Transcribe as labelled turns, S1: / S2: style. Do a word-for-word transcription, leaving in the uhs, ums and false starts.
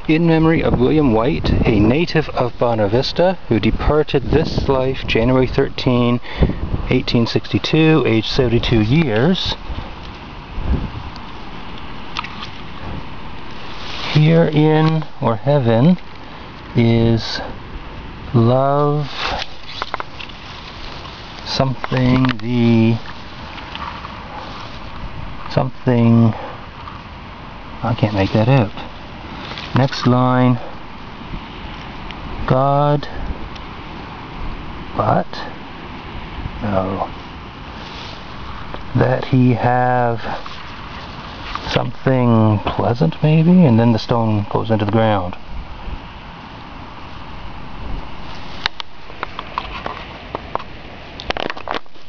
S1: In memory of William White, a native of Bonavista, who departed this life January thirteenth, eighteen sixty-two, aged seventy-two years. Here in, or heaven, is love something the something I can't make that out. Next line, God, but no, that he have something pleasant maybe, and then the stone goes into the ground.